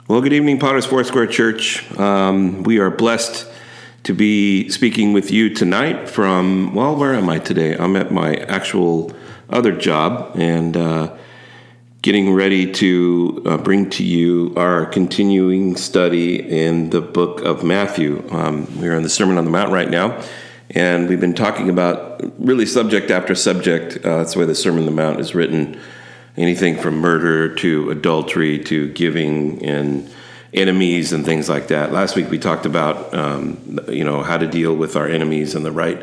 Well, good evening, Potter's Foursquare Church. We are blessed to be speaking with you tonight from, well, where am I today? I'm at my actual other job and getting ready to bring to you our continuing study in the book of Matthew. We're in the Sermon on the Mount right now, and we've been talking about really subject after subject. That's the way the Sermon on the Mount is written. Anything from murder to adultery to giving and enemies and things like that. Last week we talked about, how to deal with our enemies and the right,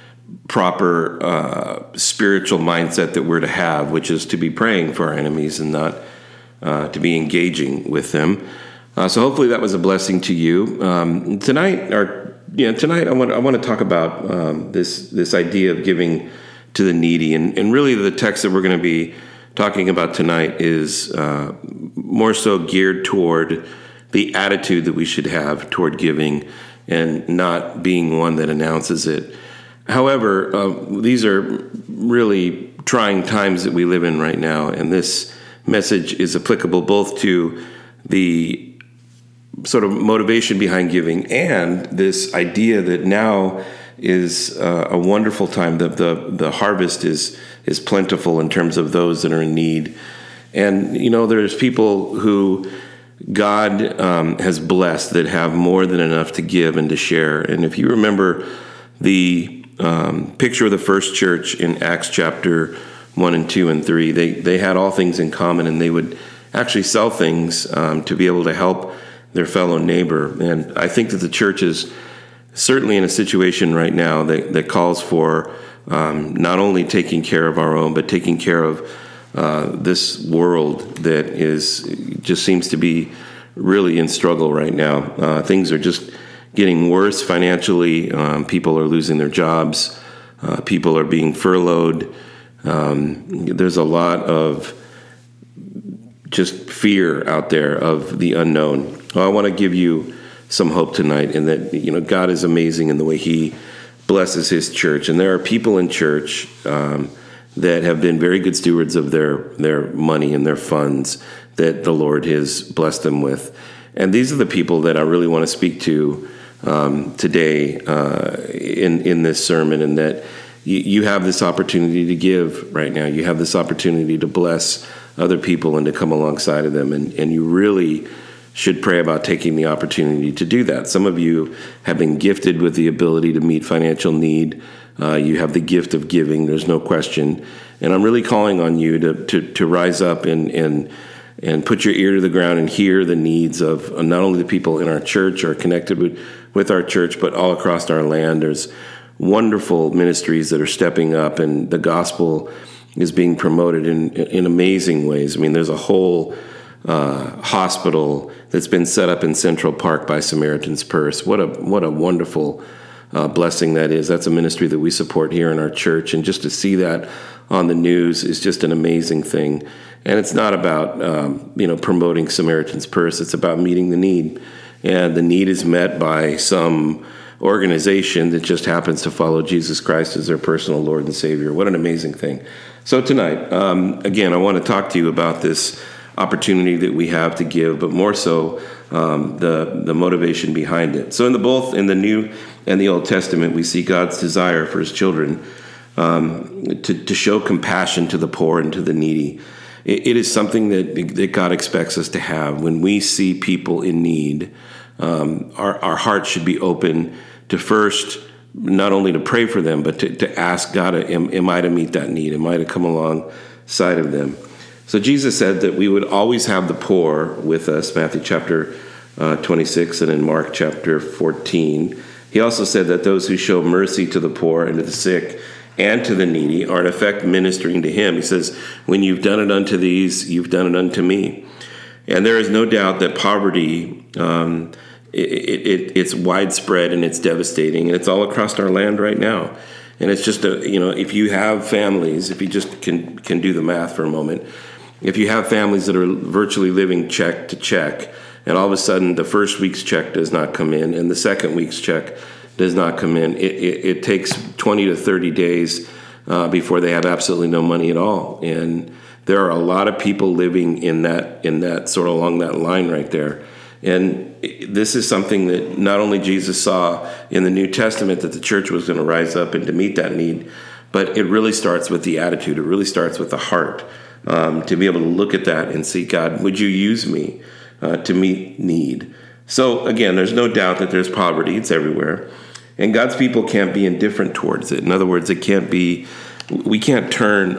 proper spiritual mindset that we're to have, which is to be praying for our enemies and not to be engaging with them. So hopefully that was a blessing to you. Tonight I want to talk about this idea of giving to the needy, and really the text that we're going to be talking about tonight is more so geared toward the attitude that we should have toward giving and not being one that announces it. However, these are really trying times that we live in right now, and this message is applicable both to the sort of motivation behind giving and this idea that now is a wonderful time. The harvest is plentiful in terms of those that are in need. And, there's people who God has blessed that have more than enough to give and to share. And if you remember the picture of the first church in Acts chapter 1 and 2 and 3, they had all things in common, and they would actually sell things to be able to help their fellow neighbor. And I think that the church is certainly in a situation right now that calls for not only taking care of our own, but taking care of this world that just seems to be really in struggle right now. Things are just getting worse financially. People are losing their jobs. People are being furloughed. There's a lot of just fear out there of the unknown. Well, I want to give you some hope tonight in that, God is amazing in the way He blesses His church. And there are people in church that have been very good stewards of their money and their funds that the Lord has blessed them with. And these are the people that I really want to speak to today in this sermon, and that you have this opportunity to give right now. You have this opportunity to bless other people and to come alongside of them. And you really should pray about taking the opportunity to do that. Some of you have been gifted with the ability to meet financial need. You have the gift of giving, there's no question. And I'm really calling on you to rise up and put your ear to the ground and hear the needs of not only the people in our church or connected with our church, but all across our land. There's wonderful ministries that are stepping up, and the gospel is being promoted in amazing ways. I mean, there's a whole hospital that's been set up in Central Park by Samaritan's Purse. What a wonderful blessing that is. That's a ministry that we support here in our church, and just to see that on the news is just an amazing thing. And it's not about promoting Samaritan's Purse. It's about meeting the need, and the need is met by some organization that just happens to follow Jesus Christ as their personal Lord and Savior. What an amazing thing. So tonight, again, I want to talk to you about this opportunity that we have to give, but more so the motivation behind it. So both in the New and the Old Testament, we see God's desire for His children to show compassion to the poor and to the needy. It is something that God expects us to have. When we see people in need, our hearts should be open to first, not only to pray for them, but to ask God, am I to meet that need? Am I to come alongside of them? So Jesus said that we would always have the poor with us, Matthew chapter 26 and in Mark chapter 14. He also said that those who show mercy to the poor and to the sick and to the needy are in effect ministering to Him. He says, when you've done it unto these, you've done it unto me. And there is no doubt that poverty, it's widespread and it's devastating, and it's all across our land right now. And it's just, if you have families, if you just can do the math for a moment, if you have families that are virtually living check to check, and all of a sudden the first week's check does not come in and the second week's check does not come in, it takes 20 to 30 days before they have absolutely no money at all. And There are a lot of people living in that sort of along that line right there. And this is something that not only Jesus saw in the New Testament, that the church was going to rise up and to meet that need, but it really starts with the attitude. It really starts with the heart, to be able to look at that and see, God, would you use me to meet need? So again, there's no doubt that there's poverty. It's everywhere. And God's people can't be indifferent towards it. In other words, we can't turn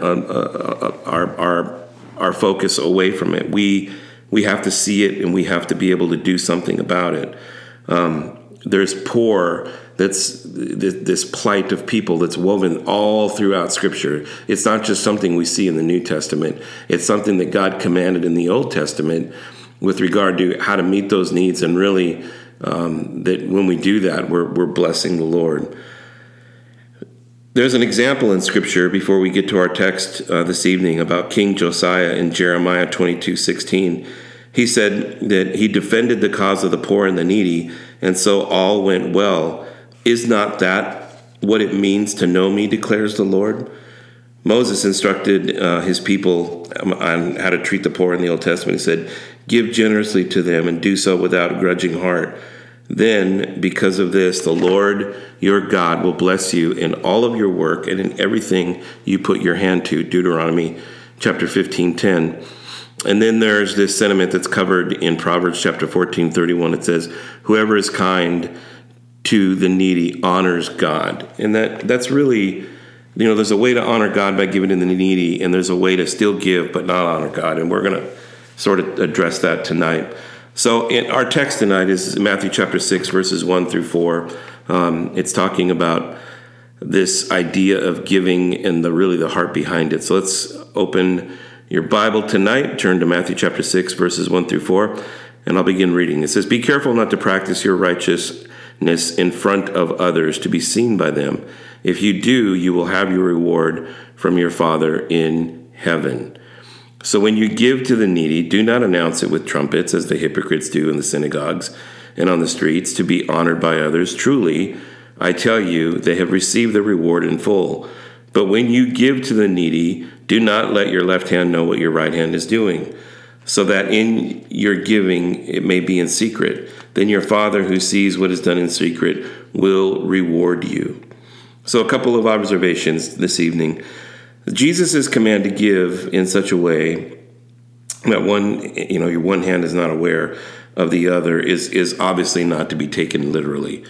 our focus away from it. We have to see it, and we have to be able to do something about it. There's poor, that's this plight of people that's woven all throughout Scripture. It's not just something we see in the New Testament. It's something that God commanded in the Old Testament with regard to how to meet those needs, and really that when we do that, we're blessing the Lord. There's an example in Scripture, before we get to our text this evening, about King Josiah in Jeremiah 22:16. He said that he defended the cause of the poor and the needy, and so all went well. Is not that what it means to know me, declares the Lord? Moses instructed his people on how to treat the poor in the Old Testament. He said, give generously to them and do so without a grudging heart. Then, because of this, the Lord your God will bless you in all of your work and in everything you put your hand to. Deuteronomy chapter 15:10. And then there's this sentiment that's covered in Proverbs chapter 14:31. It says, whoever is kind to the needy honors God. And that's really, there's a way to honor God by giving to the needy, and there's a way to still give but not honor God. And we're going to sort of address that tonight. So our text tonight is Matthew chapter 6, verses 1 through 4. It's talking about this idea of giving and the heart behind it. So let's open your Bible tonight. Turn to Matthew chapter 6, verses 1 through 4, and I'll begin reading. It says, be careful not to practice your righteousness in front of others to be seen by them. If you do, you will have your reward from your Father in heaven. So when you give to the needy, do not announce it with trumpets, as the hypocrites do in the synagogues and on the streets, to be honored by others. Truly, I tell you, they have received the reward in full. But when you give to the needy, do not let your left hand know what your right hand is doing, so that in your giving it may be in secret. Then your Father who sees what is done in secret will reward you. So a couple of observations this evening. Jesus' command to give in such a way that your one hand is not aware of the other is obviously not to be taken literally.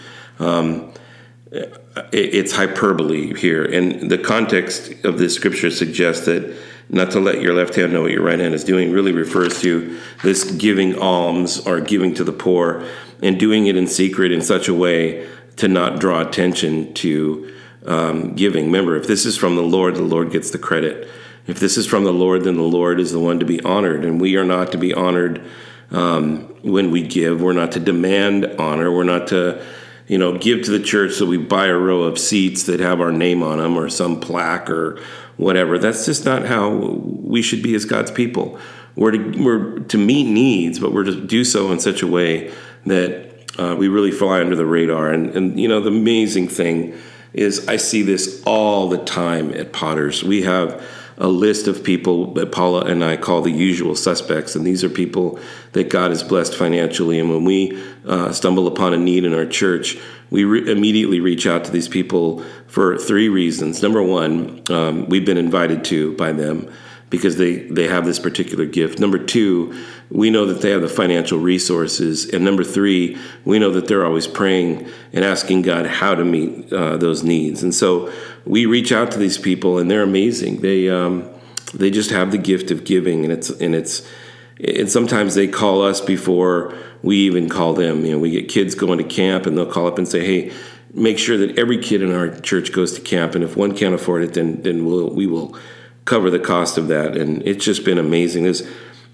It's hyperbole here, and the context of this scripture suggests that not to let your left hand know what your right hand is doing really refers to this giving alms or giving to the poor, and doing it in secret in such a way to not draw attention to giving. Remember, if this is from the Lord gets the credit. If this is from the Lord, then the Lord is the one to be honored, and we are not to be honored when we give. We're not to demand honor. We're not to give to the church so we buy a row of seats that have our name on them or some plaque or whatever. That's just not how we should be as God's people. We're to meet needs, but we're to do so in such a way that we really fly under the radar. And the amazing thing is I see this all the time at Potter's. We have a list of people that Paula and I call the usual suspects, and these are people that God has blessed financially. And when we stumble upon a need in our church, we immediately reach out to these people for three reasons. Number one, we've been invited to by them because they have this particular gift. Number two, we know that they have the financial resources. And number three, we know that they're always praying and asking God how to meet those needs. And so we reach out to these people, and they're amazing. They just have the gift of giving, and sometimes they call us before we even call them. We get kids going to camp, and they'll call up and say, "Hey, make sure that every kid in our church goes to camp, and if one can't afford it, then we will cover the cost of that." And it's just been amazing. There's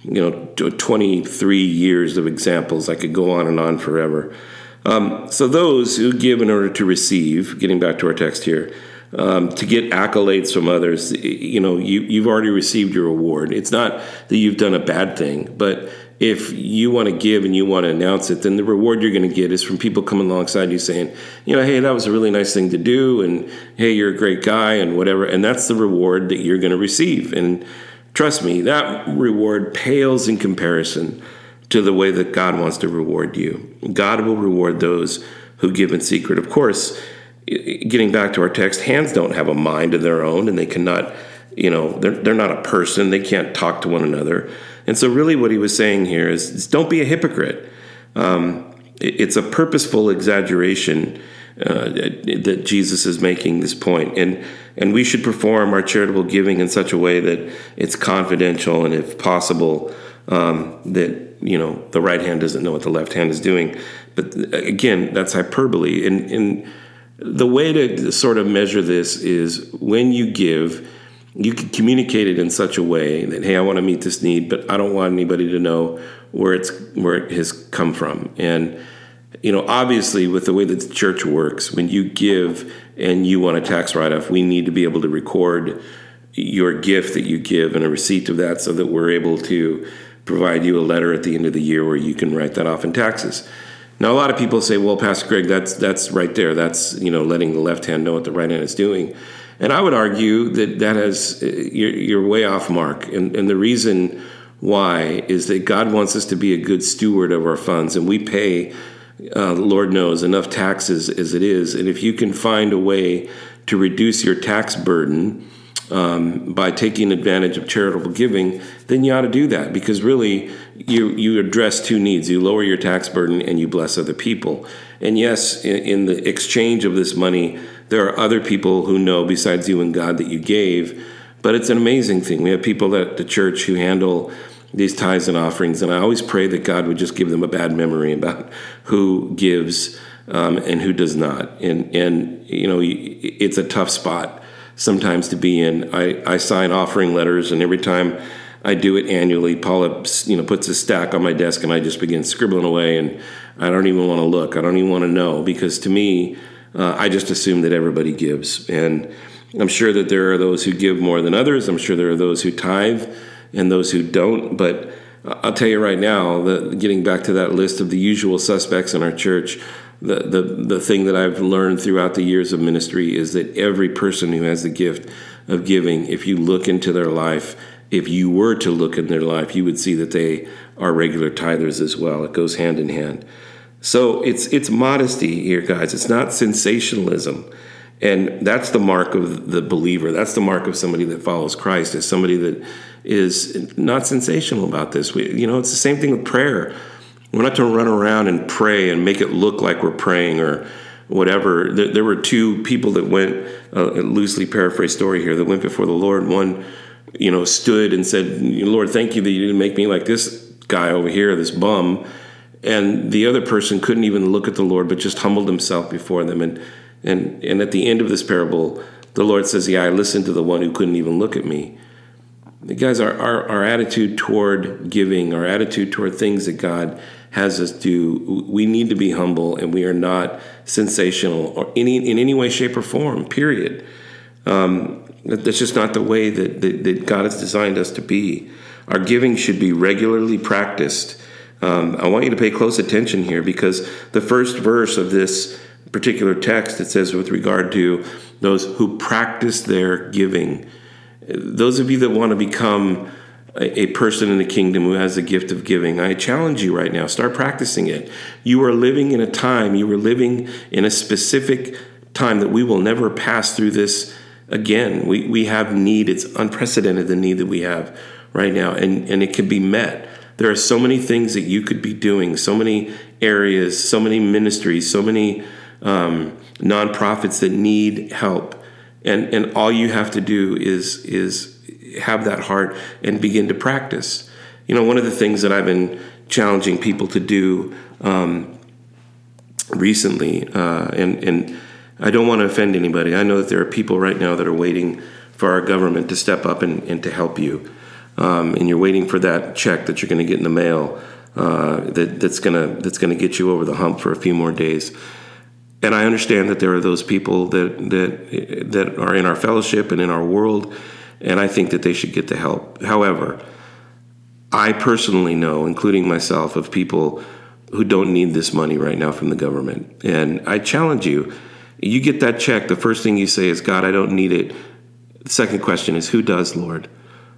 23 years of examples. I could go on and on forever. So those who give in order to receive, getting back to our text here, to get accolades from others, you've already received your reward. It's not that you've done a bad thing, but if you want to give and you want to announce it, then the reward you're going to get is from people coming alongside you saying, hey, that was a really nice thing to do, and hey, you're a great guy, and whatever. And that's the reward that you're going to receive. And trust me, that reward pales in comparison to the way that God wants to reward you. God will reward those who give in secret. Of course, getting back to our text, hands don't have a mind of their own, and they cannot, they're not a person. They can't talk to one another. And so really what he was saying here is don't be a hypocrite. It's a purposeful exaggeration that Jesus is making this point. And we should perform our charitable giving in such a way that it's confidential, and if possible, that the right hand doesn't know what the left hand is doing. But again, that's hyperbole. And the way to sort of measure this is when you give, you can communicate it in such a way that, hey, I want to meet this need, but I don't want anybody to know where it has come from. And obviously, with the way that the church works, when you give and you want a tax write-off, we need to be able to record your gift that you give and a receipt of that, so that we're able to provide you a letter at the end of the year where you can write that off in taxes. Now, a lot of people say, well, Pastor Greg, that's right there. That's, letting the left hand know what the right hand is doing. And I would argue that you're way off mark. And the reason why is that God wants us to be a good steward of our funds. And we pay, Lord knows, enough taxes as it is. And if you can find a way to reduce your tax burden by taking advantage of charitable giving, then you ought to do that, because really you address two needs. You lower your tax burden and you bless other people. And yes, in the exchange of this money, there are other people who know besides you and God that you gave. But it's an amazing thing. We have people at the church who handle these tithes and offerings, and I always pray that God would just give them a bad memory about who gives and who does not. And it's a tough spot sometimes to be in. I sign offering letters, and every time I do it annually, Paula puts a stack on my desk, and I just begin scribbling away, and I don't even want to look. I don't even want to know, because to me, I just assume that everybody gives. And I'm sure that there are those who give more than others. I'm sure there are those who tithe and those who don't. But I'll tell you right now, getting back to that list of the usual suspects in our church, the thing that I've learned throughout the years of ministry is that every person who has the gift of giving, if you look into their life, if you were to look in their life, you would see that they are regular tithers as well. It goes hand in hand. So it's modesty here, guys. It's not sensationalism. And that's the mark of the believer. That's the mark of somebody that follows Christ, is somebody that is not sensational about this. It's the same thing with prayer. We're not to run around and pray and make it look like we're praying or whatever. There were two people that went, a loosely paraphrased story here, that went before the Lord. One, stood and said, Lord, thank you that you didn't make me like this guy over here, this bum. And the other person couldn't even look at the Lord, but just humbled himself before them. And at the end of this parable, the Lord says, I listened to the one who couldn't even look at me. Guys, our attitude toward giving, our attitude toward things that God has us do, we need to be humble, and we are not sensational or in any way, shape, or form, period. That's just not the way that God has designed us to be. Our giving should be regularly practiced. I want you to pay close attention here, because the first verse of this particular text, it says with regard to those who practice their giving. Those of you that want to become a person in the kingdom who has the gift of giving, I challenge you right now, start practicing it. You are living in a specific time that we will never pass through this again. We have need. It's unprecedented, the need that we have right now, and it can be met. There are so many things that you could be doing, so many areas, so many ministries, so many nonprofits that need help. And all you have to do is have that heart and begin to practice. One of the things that I've been challenging people to do recently, and I don't want to offend anybody. I know that there are people right now that are waiting for our government to step up and to help you. And you're waiting for that check that you're going to get in the mail that's going to get you over the hump for a few more days. And I understand that there are those people that are in our fellowship and in our world, and I think that they should get the help. However, I personally know, including myself, of people who don't need this money right now from the government. And I challenge you, you get that check, the first thing you say is, God, I don't need it. The second question is, who does, Lord?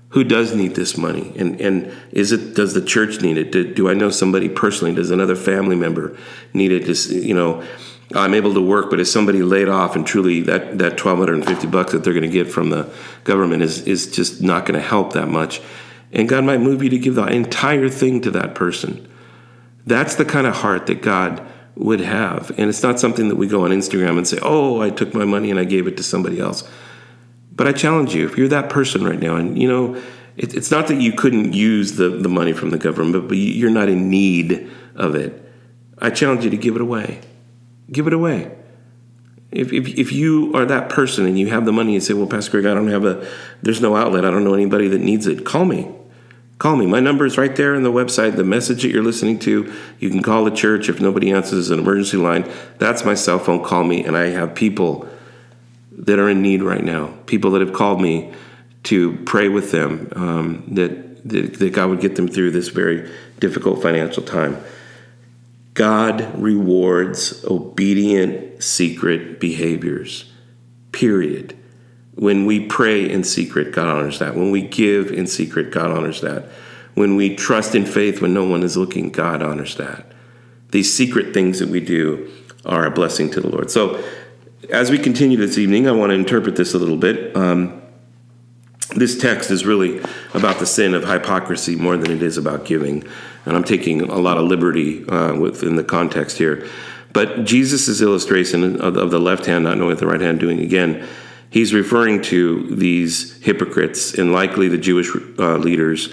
Who does need this money? And does the church need it? Do I know somebody personally? Does another family member need it? I'm able to work, but is somebody laid off, and truly that $1,250 that they're going to get from the government is just not going to help that much. And God might move you to give the entire thing to that person. That's the kind of heart that God would have. And it's not something that we go on Instagram and say, oh, I took my money and I gave it to somebody else. But I challenge you, if you're that person right now, and it's not that you couldn't use the money from the government, but you're not in need of it, I challenge you to give it away. Give it away. If you are that person and you have the money and say, well, Pastor Greg, there's no outlet. I don't know anybody that needs it. Call me. Call me. My number is right there on the website. The message that you're listening to, you can call the church. If nobody answers an emergency line, that's my cell phone. Call me. And I have people that are in need right now, people that have called me to pray with them, that God would get them through this very difficult financial time. God rewards obedient, secret behaviors, period. When we pray in secret, God honors that. When we give in secret, God honors that. When we trust in faith when no one is looking, God honors that. These secret things that we do are a blessing to the Lord. So as we continue this evening, I want to interpret this a little bit. This text is really about the sin of hypocrisy more than it is about giving. And I'm taking a lot of liberty within the context here. But Jesus' illustration of the left hand not knowing what the right hand doing again, he's referring to these hypocrites and likely the Jewish leaders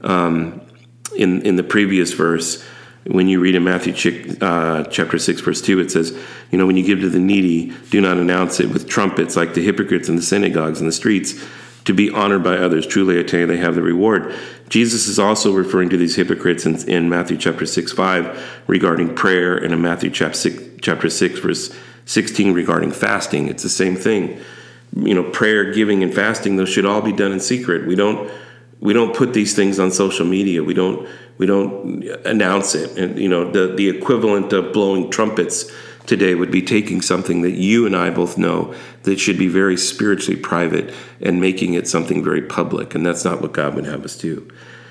in the previous verse. When you read in Matthew chapter 6, verse 2, it says, when you give to the needy, do not announce it with trumpets like the hypocrites in the synagogues and the streets to be honored by others. Truly, I tell you, they have the reward. Jesus is also referring to these hypocrites in Matthew chapter 6:5 regarding prayer, and in Matthew chapter 6, verse 16 regarding fasting. It's the same thing. Prayer, giving, and fasting, those should all be done in secret. We don't put these things on social media. We don't announce it. And the equivalent of blowing trumpets today would be taking something that you and I both know that should be very spiritually private and making it something very public. And that's not what God would have us do.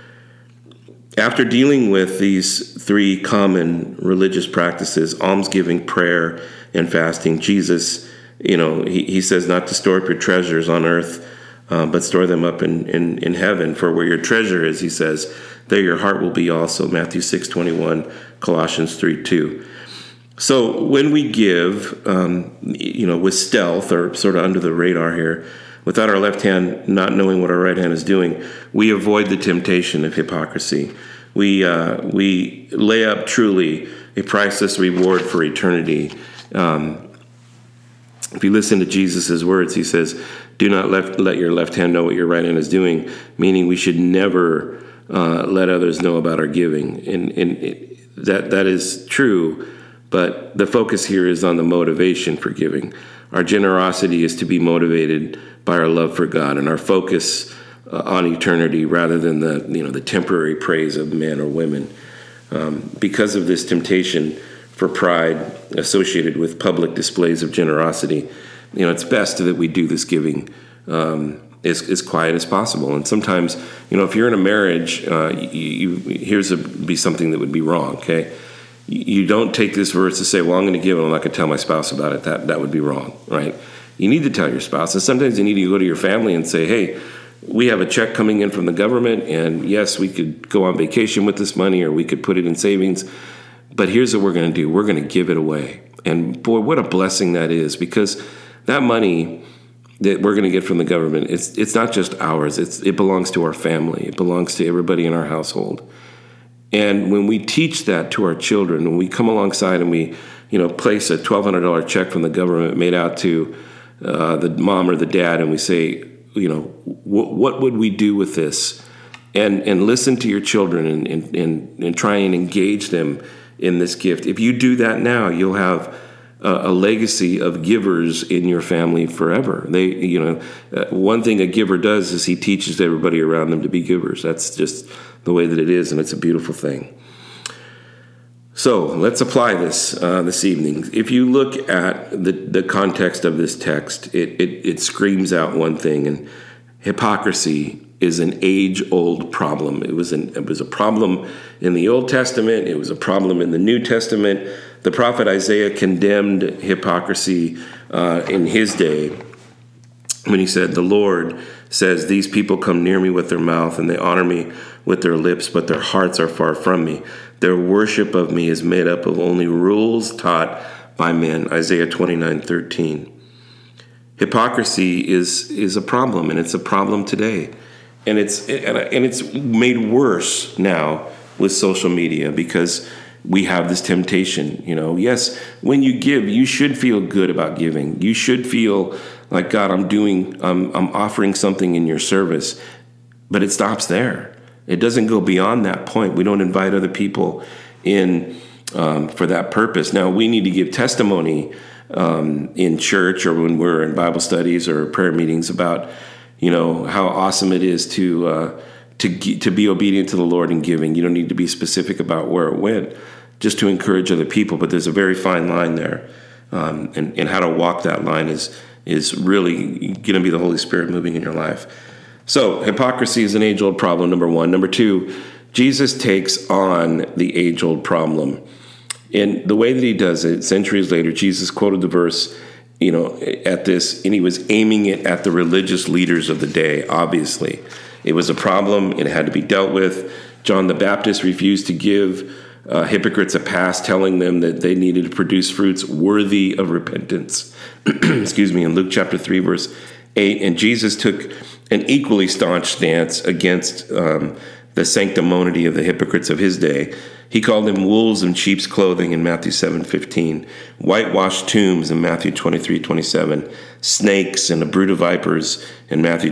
After dealing with these three common religious practices, almsgiving, prayer, and fasting, Jesus, he says not to store up your treasures on earth, but store them up in heaven. For where your treasure is, he says, there your heart will be also. Matthew 6:21, Colossians 3:2. So when we give, with stealth or sort of under the radar here, without our left hand not knowing what our right hand is doing, we avoid the temptation of hypocrisy. We lay up truly a priceless reward for eternity. If you listen to Jesus' words, he says, do not let your left hand know what your right hand is doing, meaning we should never let others know about our giving. And that is true, but the focus here is on the motivation for giving. Our generosity is to be motivated by our love for God and our focus on eternity rather than the temporary praise of men or women. Because of this temptation for pride associated with public displays of generosity, it's best that we do this giving as quiet as possible. And sometimes, if you're in a marriage, here's be something that would be wrong, okay? You don't take this verse to say, well, I'm going to give and I'm not going to tell my spouse about it. That would be wrong, right? You need to tell your spouse. And sometimes you need to go to your family and say, hey, we have a check coming in from the government, and yes, we could go on vacation with this money or we could put it in savings, but here's what we're going to do. We're going to give it away. And boy, what a blessing that is, because that money that we're going to get from the government, it's not just ours. It belongs to our family. It belongs to everybody in our household. And when we teach that to our children, when we come alongside and we, place a $1,200 check from the government made out to the mom or the dad, and we say, what would we do with this? And listen to your children and try and engage them in this gift. If you do that now, you'll have a legacy of givers in your family forever. One thing a giver does is he teaches everybody around them to be givers. That's just the way that it is, and it's a beautiful thing. So let's apply this evening. If you look at the context of this text, it screams out one thing, and hypocrisy is an age-old problem. It was a problem in the Old Testament. It was a problem in the New Testament. The prophet Isaiah condemned hypocrisy in his day when he said, "The Lord says, these people come near me with their mouth and they honor me with their lips, but their hearts are far from me. Their worship of me is made up of only rules taught by men." Isaiah 29:13. Hypocrisy is a problem, and it's a problem today. And it's made worse now with social media because we have this temptation. Yes, when you give, you should feel good about giving. You should feel like, God, I'm offering something in your service. But it stops there. It doesn't go beyond that point. We don't invite other people in for that purpose. Now, we need to give testimony in church or when we're in Bible studies or prayer meetings about how awesome it is to be obedient to the Lord in giving. You don't need to be specific about where it went, just to encourage other people. But there's a very fine line there, and how to walk that line is really going to be the Holy Spirit moving in your life. So hypocrisy is an age-old problem, number one. Number two, Jesus takes on the age-old problem. And the way that he does it, centuries later, Jesus quoted the verse at this, and he was aiming it at the religious leaders of the day, obviously. It was a problem. It had to be dealt with. John the Baptist refused to give hypocrites a pass, telling them that they needed to produce fruits worthy of repentance. Excuse me, in Luke chapter 3, verse 8. And Jesus took an equally staunch stance against the sanctimony of the hypocrites of his day. He called them wolves in sheep's clothing in Matthew 7:15, whitewashed tombs in Matthew 23:27, snakes and a brood of vipers in Matthew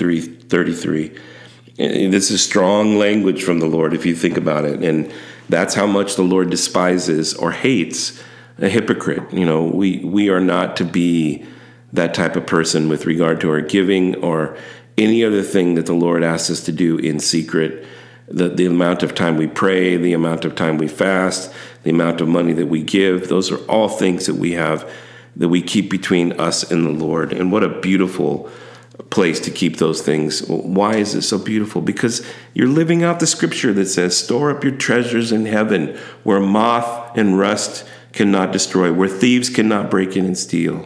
23:33. This is strong language from the Lord if you think about it. And that's how much the Lord despises or hates a hypocrite. We are not to be that type of person with regard to our giving or any other thing that the Lord asks us to do in secret. The amount of time we pray, the amount of time we fast, the amount of money that we give, those are all things that we have, that we keep between us and the Lord. And what a beautiful place to keep those things. Why is it so beautiful? Because you're living out the scripture that says, store up your treasures in heaven where moth and rust cannot destroy, where thieves cannot break in and steal.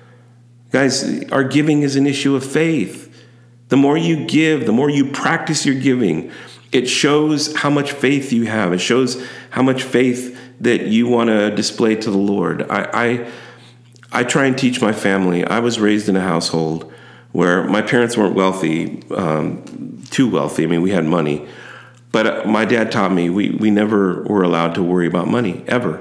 Guys, our giving is an issue of faith. The more you give, the more you practice your giving, it shows how much faith you have. It shows how much faith that you want to display to the Lord. I try and teach my family. I was raised in a household where my parents weren't wealthy, too wealthy. I mean, we had money. But my dad taught me we never were allowed to worry about money, ever.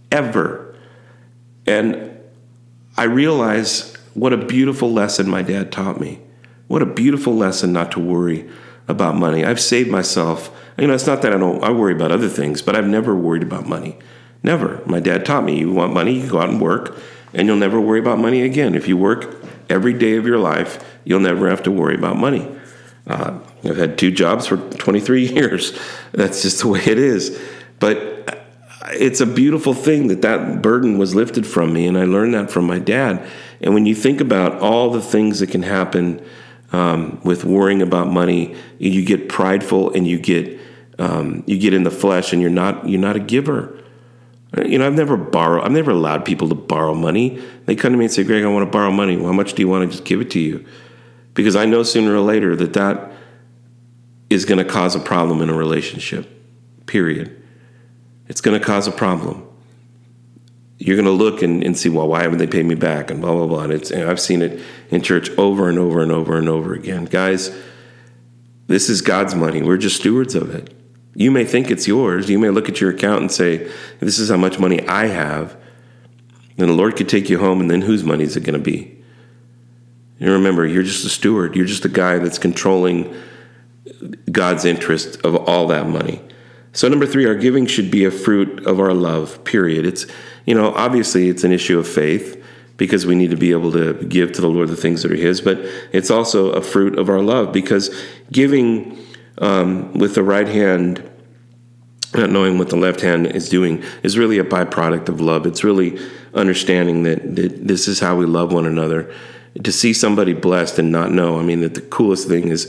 And I realize what a beautiful lesson my dad taught me. What a beautiful lesson not to worry about money. I've saved myself. It's not that I worry about other things, but I've never worried about money. Never. My dad taught me, you want money, you go out and work, and you'll never worry about money again. If you work every day of your life, you'll never have to worry about money. I've had 2 jobs for 23 years. That's just the way it is. But it's a beautiful thing that burden was lifted from me, and I learned that from my dad. And when you think about all the things that can happen with worrying about money, you get prideful and you get in the flesh, and you're not a giver. I've never allowed people to borrow money. They come to me and say, Greg, I want to borrow money. Well, how much do you want to just give it to you? Because I know sooner or later that is going to cause a problem in a relationship, period. It's going to cause a problem. You're going to look and see, well, why haven't they paid me back? And blah, blah, blah. And I've seen it in church over and over and over and over again. Guys, this is God's money. We're just stewards of it. You may think it's yours. You may look at your account and say, this is how much money I have. And the Lord could take you home, and then whose money is it going to be? And remember, you're just a steward. You're just a guy that's controlling God's interest of all that money. So number 3, our giving should be a fruit of our love, period. It's, obviously it's an issue of faith because we need to be able to give to the Lord the things that are his, but it's also a fruit of our love because giving with the right hand, not knowing what the left hand is doing, is really a byproduct of love. It's really understanding that this is how we love one another. To see somebody blessed and not know, that the coolest thing is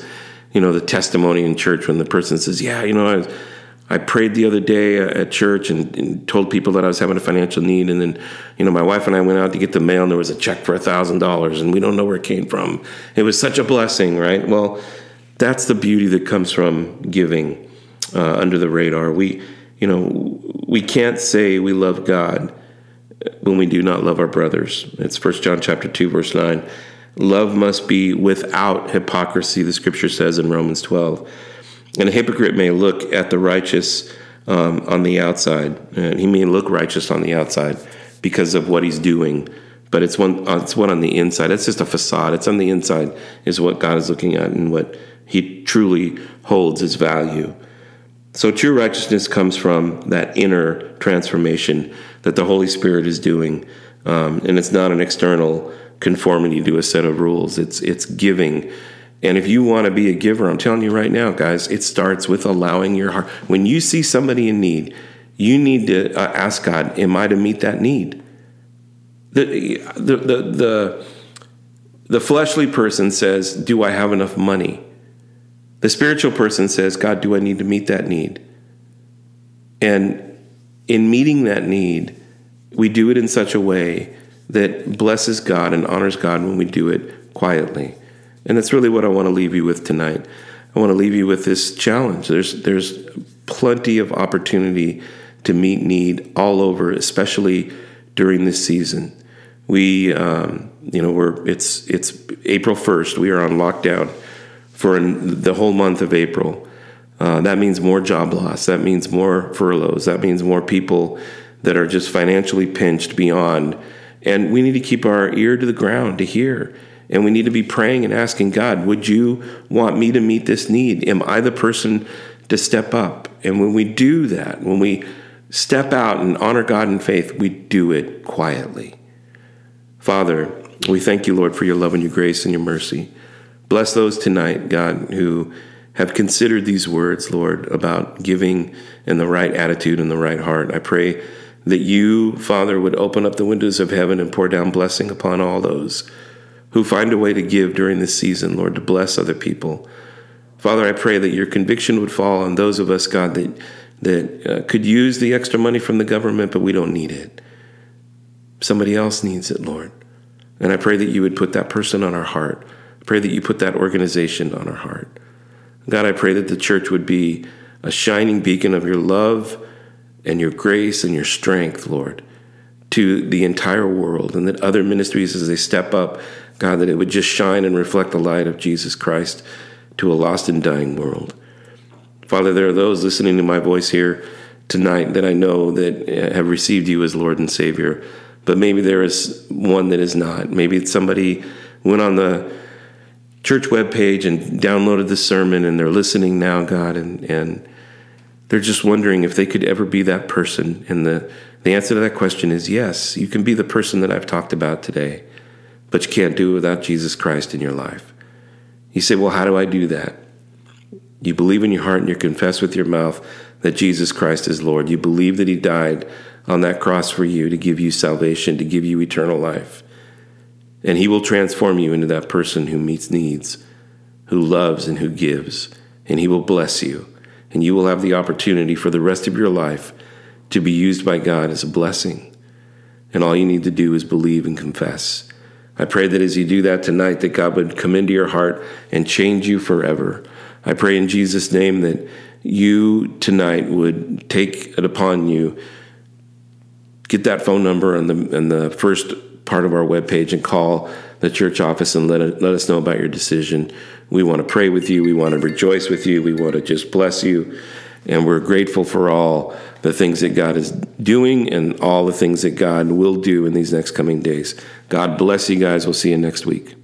the testimony in church when the person says, yeah, I prayed the other day at church and told people that I was having a financial need. And then, my wife and I went out to get the mail and there was a check for $1,000 and we don't know where it came from. It was such a blessing, right? Well, that's the beauty that comes from giving under the radar. We can't say we love God when we do not love our brothers. It's 1 John chapter 2, verse 9. Love must be without hypocrisy, the scripture says in Romans 12. And a hypocrite may look at the righteous on the outside. And he may look righteous on the outside because of what he's doing. But it's what on the inside. It's just a facade. It's on the inside is what God is looking at and what he truly holds as value. So true righteousness comes from that inner transformation that the Holy Spirit is doing. And it's not an external conformity to a set of rules. It's giving. And if you want to be a giver, I'm telling you right now, guys, it starts with allowing your heart. When you see somebody in need, you need to ask God, am I to meet that need? The fleshly person says, do I have enough money? The spiritual person says, God, do I need to meet that need? And in meeting that need, we do it in such a way that blesses God and honors God when we do it quietly. And that's really what I want to leave you with tonight. I want to leave you with this challenge. There's plenty of opportunity to meet need all over, especially during this season. It's April 1st. We are on lockdown for the whole month of April. That means more job loss. That means more furloughs. That means more people that are just financially pinched beyond. And we need to keep our ear to the ground to hear. And we need to be praying and asking God, would you want me to meet this need? Am I the person to step up? And when we do that, when we step out and honor God in faith, we do it quietly. Father, we thank you, Lord, for your love and your grace and your mercy. Bless those tonight, God, who have considered these words, Lord, about giving and the right attitude and the right heart. I pray that you, Father, would open up the windows of heaven and pour down blessing upon all those who find a way to give during this season, Lord, to bless other people. Father, I pray that your conviction would fall on those of us, God, that could use the extra money from the government, but we don't need it. Somebody else needs it, Lord. And I pray that you would put that person on our heart. I pray that you put that organization on our heart. God, I pray that the church would be a shining beacon of your love and your grace and your strength, Lord, to the entire world, and that other ministries, as they step up, God, that it would just shine and reflect the light of Jesus Christ to a lost and dying world. Father, there are those listening to my voice here tonight that I know that have received you as Lord and Savior, but maybe there is one that is not. Maybe it's somebody went on the church webpage and downloaded the sermon and they're listening now, God, and they're just wondering if they could ever be that person. And the answer to that question is yes, you can be the person that I've talked about today, but you can't do it without Jesus Christ in your life. You say, well, how do I do that? You believe in your heart and you confess with your mouth that Jesus Christ is Lord. You believe that he died on that cross for you to give you salvation, to give you eternal life. And he will transform you into that person who meets needs, who loves and who gives, and he will bless you. And you will have the opportunity for the rest of your life to be used by God as a blessing. And all you need to do is believe and confess. I pray that as you do that tonight, that God would come into your heart and change you forever. I pray in Jesus' name that you tonight would take it upon you, get that phone number on the first part of our webpage and call the church office and let us know about your decision. We want to pray with you. We want to rejoice with you. We want to just bless you. And we're grateful for all the things that God is doing and all the things that God will do in these next coming days. God bless you guys. We'll see you next week.